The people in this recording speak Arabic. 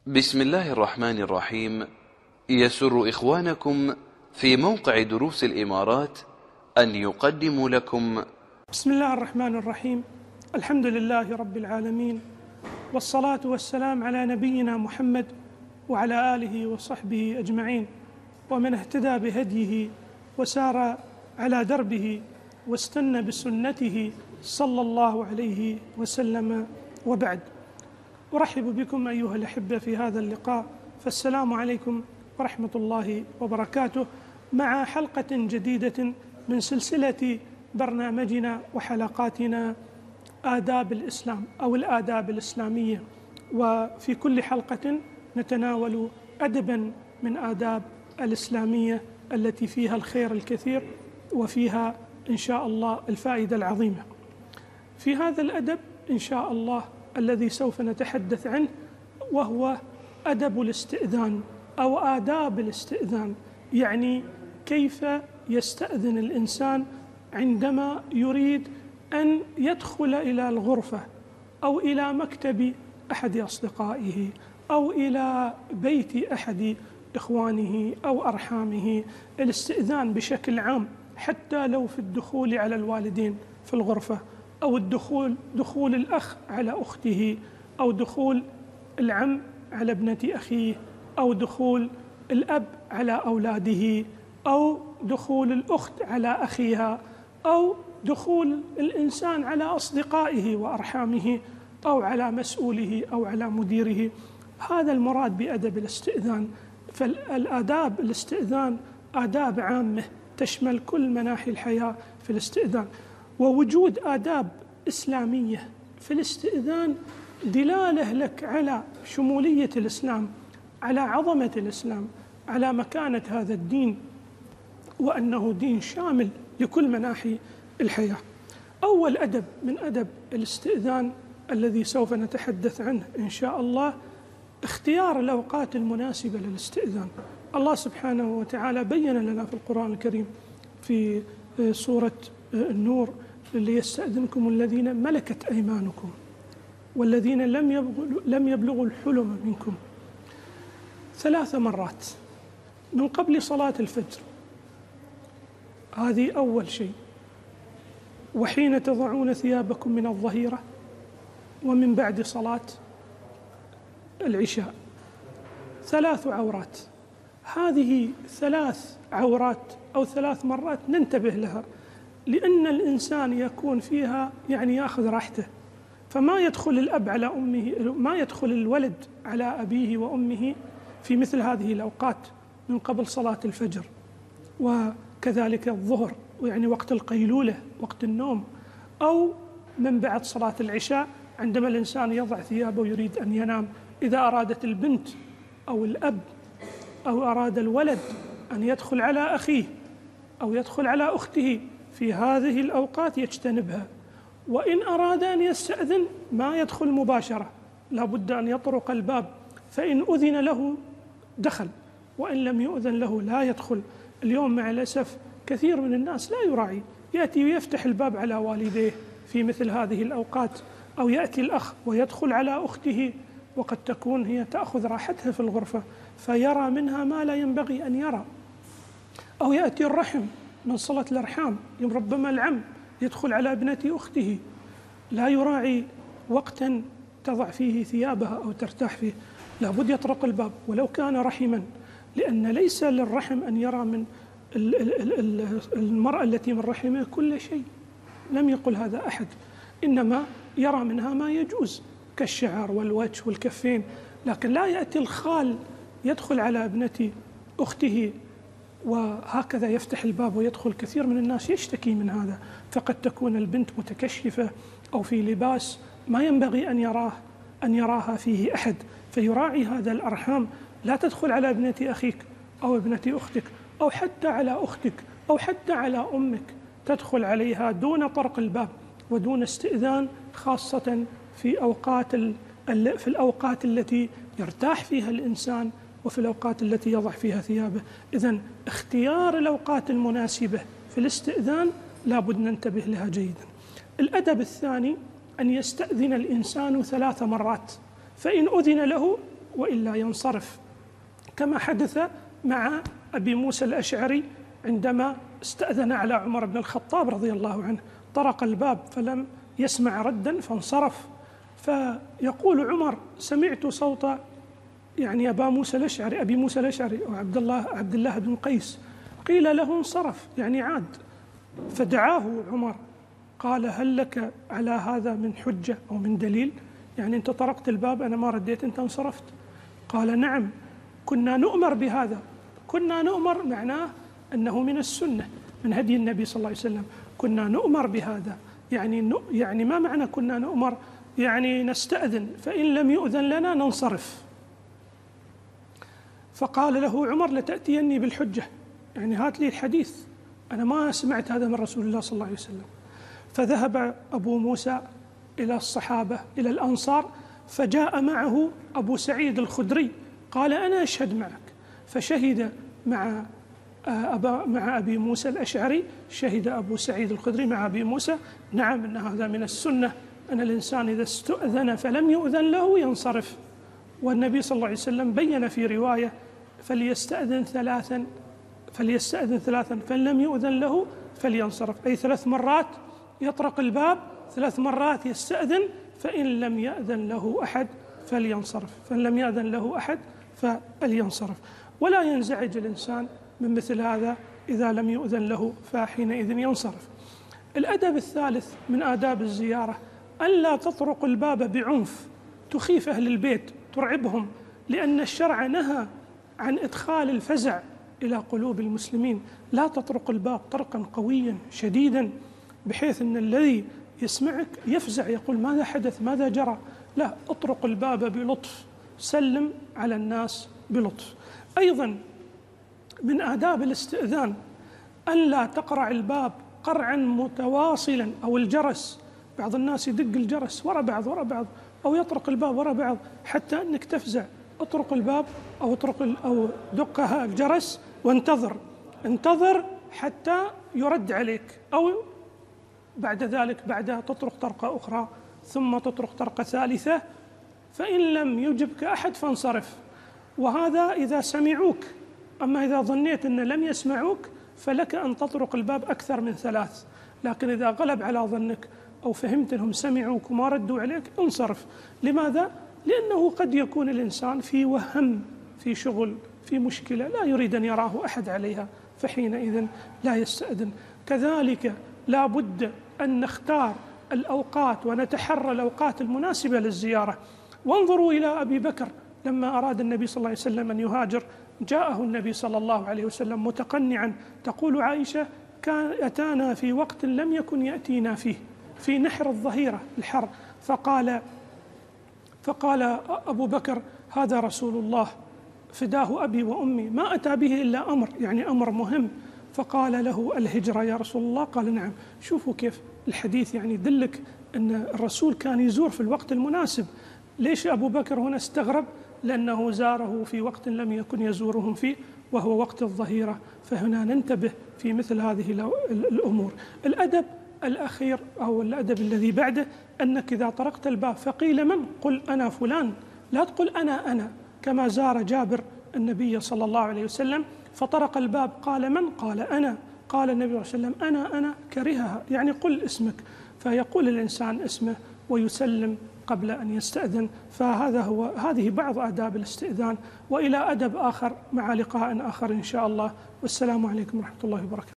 بسم الله الرحمن الرحيم. يسر إخوانكم في موقع دروس الإمارات أن يقدموا لكم بسم الله الرحمن الرحيم. الحمد لله رب العالمين، والصلاة والسلام على نبينا محمد وعلى آله وصحبه أجمعين، ومن اهتدى بهديه وسار على دربه واستنى بسنته صلى الله عليه وسلم، وبعد. أرحب بكم أيها الأحبة في هذا اللقاء، فالسلام عليكم ورحمة الله وبركاته، مع حلقة جديدة من سلسلة برنامجنا وحلقاتنا آداب الإسلام أو الآداب الإسلامية، وفي كل حلقة نتناول أدباً من آداب الإسلامية التي فيها الخير الكثير وفيها إن شاء الله الفائدة العظيمة. في هذا الأدب إن شاء الله الذي سوف نتحدث عنه وهو أدب الاستئذان أو آداب الاستئذان، يعني كيف يستأذن الإنسان عندما يريد أن يدخل إلى الغرفة أو إلى مكتب أحد أصدقائه أو إلى بيت أحد إخوانه أو أرحامه. الاستئذان بشكل عام، حتى لو في الدخول على الوالدين في الغرفة، أو دخول الأخ على أخته، أو دخول العم على ابنة أخيه، أو دخول الأب على أولاده، أو دخول الأخت على أخيها، أو دخول الإنسان على أصدقائه وأرحامه، أو على مسؤوله أو على مديره. هذا المراد بأدب الاستئذان. فالآداب الاستئذان آداب عامة تشمل كل مناحي الحياة في الاستئذان، ووجود آداب إسلامية في الاستئذان دلالة لك على شمولية الإسلام، على عظمة الإسلام، على مكانة هذا الدين، وأنه دين شامل لكل مناحي الحياة. أول أدب من أدب الاستئذان الذي سوف نتحدث عنه إن شاء الله اختيار الأوقات المناسبة للاستئذان. الله سبحانه وتعالى بين لنا في القرآن الكريم في سورة النور: ليستأذنكم الذين ملكت أيمانكم والذين لم يبلغوا الحلم منكم 3 مرات من قبل صلاة الفجر، هذه أول شيء، وحين تضعون ثيابكم من الظهيرة، ومن بعد صلاة العشاء. 3 عورات. هذه 3 عورات أو 3 مرات ننتبه لها، لأن الإنسان يكون فيها يعني يأخذ راحته، فما يدخل الأب على أمه، ما يدخل الولد على أبيه وأمه في مثل هذه الأوقات من قبل صلاة الفجر، وكذلك الظهر، يعني وقت القيلولة، وقت النوم، أو من بعد صلاة العشاء عندما الإنسان يضع ثيابه ويريد أن ينام. إذا أرادت البنت أو الأب أو أراد الولد أن يدخل على أخيه أو يدخل على أخته في هذه الأوقات يجتنبها. وإن أراد أن يستأذن ما يدخل مباشرة، لا بد أن يطرق الباب، فإن أذن له دخل، وإن لم يؤذن له لا يدخل. اليوم مع الأسف كثير من الناس لا يراعي، يأتي ويفتح الباب على والديه في مثل هذه الأوقات، أو يأتي الأخ ويدخل على أخته وقد تكون هي تأخذ راحتها في الغرفة فيرى منها ما لا ينبغي أن يرى. أو يأتي الرحم من صلة الأرحام، ربما العم يدخل على ابنة أخته، لا يراعي وقتا تضع فيه ثيابها أو ترتاح فيه، لابد يطرق الباب ولو كان رحما، لأن ليس للرحم أن يرى من المرأة التي من رحمه كل شيء، لم يقل هذا أحد، إنما يرى منها ما يجوز كالشعر والوجه والكفين. لكن لا يأتي الخال يدخل على ابنة أخته وهكذا يفتح الباب ويدخل. كثير من الناس يشتكي من هذا، فقد تكون البنت متكشفة أو في لباس ما ينبغي أن يراها فيه أحد، فيراعي هذا الأرحام. لا تدخل على ابنة أخيك أو ابنة أختك، أو حتى على أختك، أو حتى على أمك، تدخل عليها دون طرق الباب ودون استئذان، خاصة في الأوقات التي يرتاح فيها الإنسان وفي الأوقات التي يضع فيها ثيابه. إذن اختيار الأوقات المناسبة في الاستئذان لابد ننتبه لها جيدا. الأدب الثاني أن يستأذن الإنسان 3 مرات، فإن أذن له وإلا ينصرف، كما حدث مع أبي موسى الأشعري عندما استأذن على عمر بن الخطاب رضي الله عنه، طرق الباب فلم يسمع ردا فانصرف، فيقول عمر: سمعت صوت يعني أبي موسى الأشعري وعبد الله بن قيس، قيل له انصرف يعني عاد. فدعاه عمر قال: هل لك على هذا من حجة أو من دليل؟ يعني أنت طرقت الباب، أنا ما رديت، أنت انصرفت. قال: نعم، كنا نؤمر بهذا. كنا نؤمر معناه أنه من السنة، من هدي النبي صلى الله عليه وسلم، كنا نؤمر بهذا. يعني ما معنى كنا نؤمر؟ يعني نستأذن، فإن لم يؤذن لنا ننصرف. فقال له عمر: لتأتيني بالحجة، يعني هات لي الحديث، أنا ما سمعت هذا من رسول الله صلى الله عليه وسلم. فذهب أبو موسى إلى الصحابة إلى الأنصار، فجاء معه أبو سعيد الخدري، قال: أنا أشهد معك. فشهد مع أبي موسى الأشعري، شهد أبو سعيد الخدري مع أبي موسى: نعم، إن هذا من السنة، أن الإنسان إذا استؤذن فلم يؤذن له ينصرف. والنبي صلى الله عليه وسلم بين في رواية: فليستأذن ثلاثا فإن لم يؤذن له فلينصرف، أي 3 مرات يطرق الباب، 3 مرات يستأذن، فإن لم يأذن له أحد فلينصرف. ولا ينزعج الإنسان من مثل هذا إذا لم يؤذن له، فحينئذ ينصرف. الأدب الثالث من آداب الزيارة ألا تطرق الباب بعنف تخيف أهل البيت، ترعبهم، لأن الشرع نهى عن إدخال الفزع إلى قلوب المسلمين. لا تطرق الباب طرقا قويا شديدا بحيث أن الذي يسمعك يفزع، يقول: ماذا حدث؟ ماذا جرى؟ لا، اطرق الباب بلطف، سلم على الناس بلطف. أيضا من آداب الاستئذان ألا تقرع الباب قرعا متواصلا، أو الجرس، بعض الناس يدق الجرس ورا بعض، أو يطرق الباب ورا بعض حتى أنك تفزع. اطرق الباب أو دقها الجرس وانتظر حتى يرد عليك، أو بعد ذلك بعدها تطرق طرقة أخرى، ثم تطرق طرقة ثالثة، فإن لم يجبك أحد فانصرف. وهذا إذا سمعوك، أما إذا ظنيت أن لم يسمعوك فلك أن تطرق الباب أكثر من 3، لكن إذا غلب على ظنك أو فهمت أنهم سمعوك وما ردوا عليك انصرف. لماذا؟ لأنه قد يكون الإنسان في وهم، في شغل، في مشكلة لا يريد أن يراه أحد عليها، فحينئذ لا يستأذن. كذلك لا بد أن نختار الأوقات ونتحرى الأوقات المناسبة للزيارة. وانظروا إلى أبي بكر لما أراد النبي صلى الله عليه وسلم أن يهاجر، جاءه النبي صلى الله عليه وسلم متقنعا، تقول عائشة: كان أتانا في وقت لم يكن يأتينا فيه، في نحر الظهيرة الحر، فقال أبو بكر: هذا رسول الله فداه أبي وأمي، ما أتى به إلا أمر، يعني أمر مهم. فقال له: الهجرة يا رسول الله؟ قال: نعم. شوفوا كيف الحديث يعني يدلك أن الرسول كان يزور في الوقت المناسب. ليش أبو بكر هنا استغرب؟ لأنه زاره في وقت لم يكن يزورهم فيه، وهو وقت الظهيرة. فهنا ننتبه في مثل هذه الأمور. الأدب الأخير أو الأدب الذي بعده أنك إذا طرقت الباب فقيل: من؟ قل: أنا فلان، لا تقل أنا، كما زار جابر النبي صلى الله عليه وسلم فطرق الباب، قال: من؟ قال: أنا. قال النبي صلى الله عليه وسلم: أنا كرهها، يعني قل اسمك. فيقول الإنسان اسمه ويسلم قبل أن يستأذن. هذه بعض آداب الاستئذان، وإلى أدب آخر مع لقاء آخر إن شاء الله. والسلام عليكم ورحمة الله وبركاته.